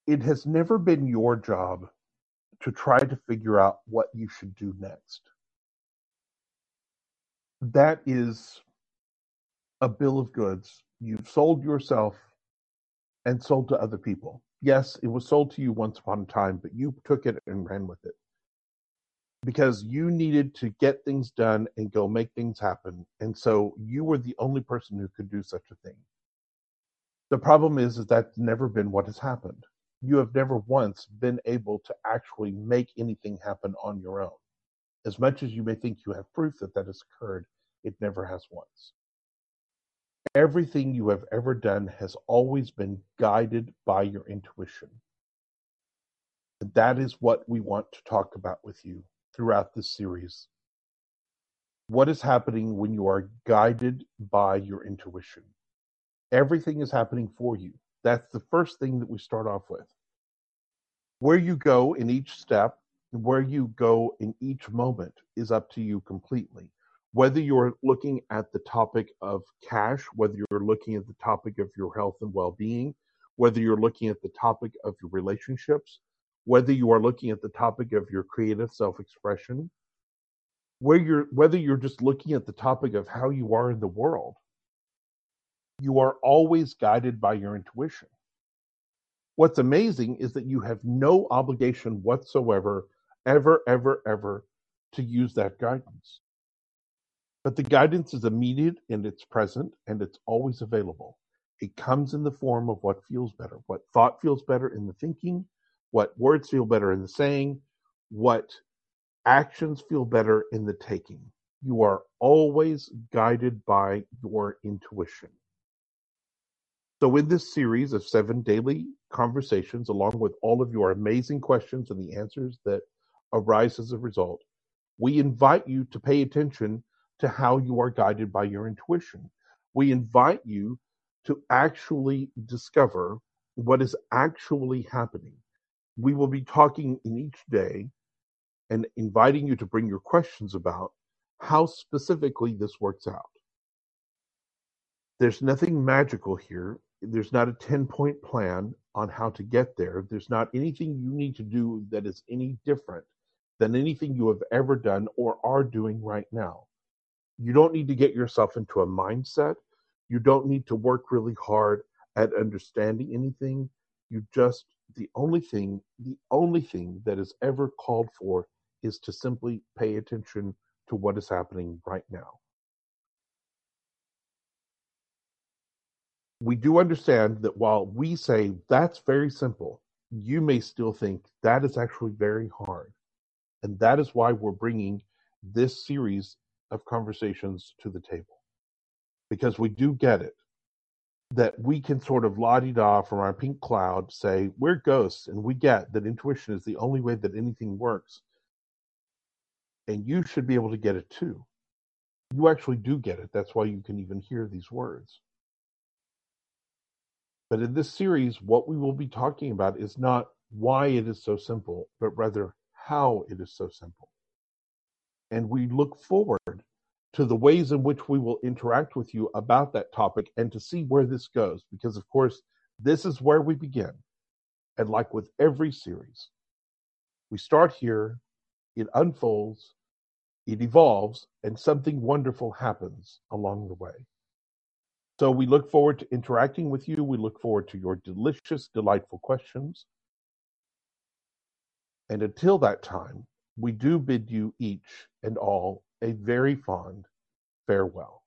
It has never been your job to try to figure out what you should do next. That is a bill of goods you've sold yourself and sold to other people. Yes, it was sold to you once upon a time, but you took it and ran with it because you needed to get things done and go make things happen. And so you were the only person who could do such a thing. The problem is that's never been what has happened. You have never once been able to actually make anything happen on your own. As much as you may think you have proof that that has occurred, it never has once. Everything you have ever done has always been guided by your intuition. And that is what we want to talk about with you throughout this series. What is happening when you are guided by your intuition? Everything is happening for you. That's the first thing that we start off with. Where you go in each step, where you go in each moment is up to you completely. Whether you're looking at the topic of cash, whether you're looking at the topic of your health and well-being, whether you're looking at the topic of your relationships, whether you are looking at the topic of your creative self-expression, whether you're just looking at the topic of how you are in the world, you are always guided by your intuition. What's amazing is that you have no obligation whatsoever, ever, to use that guidance. But the guidance is immediate and it's present and it's always available. It comes in the form of what feels better, what thought feels better in the thinking, what words feel better in the saying, what actions feel better in the taking. You are always guided by your intuition. So in this series of 7 daily conversations, along with all of your amazing questions and the answers that arise as a result, we invite you to pay attention to how you are guided by your intuition. We invite you to actually discover what is actually happening. We will be talking in each day and inviting you to bring your questions about how specifically this works out. There's nothing magical here. There's not a 10-point plan on how to get there. There's not anything you need to do that is any different than anything you have ever done or are doing right now. You don't need to get yourself into a mindset. You don't need to work really hard at understanding anything. The only thing that is ever called for is to simply pay attention to what is happening right now. We do understand that while we say that's very simple, you may still think that is actually very hard. And that is why we're bringing this series of conversations to the table. Because we do get it, that we can sort of la-di-da from our pink cloud say, we're ghosts, and we get that intuition is the only way that anything works. And you should be able to get it too. You actually do get it. That's why you can even hear these words. But in this series, what we will be talking about is not why it is so simple, but rather how it is so simple. And we look forward to the ways in which we will interact with you about that topic and to see where this goes. Because, of course, this is where we begin. And like with every series, we start here, it unfolds, it evolves, and something wonderful happens along the way. So we look forward to interacting with you. We look forward to your delicious, delightful questions. And until that time, we do bid you each and all a very fond farewell.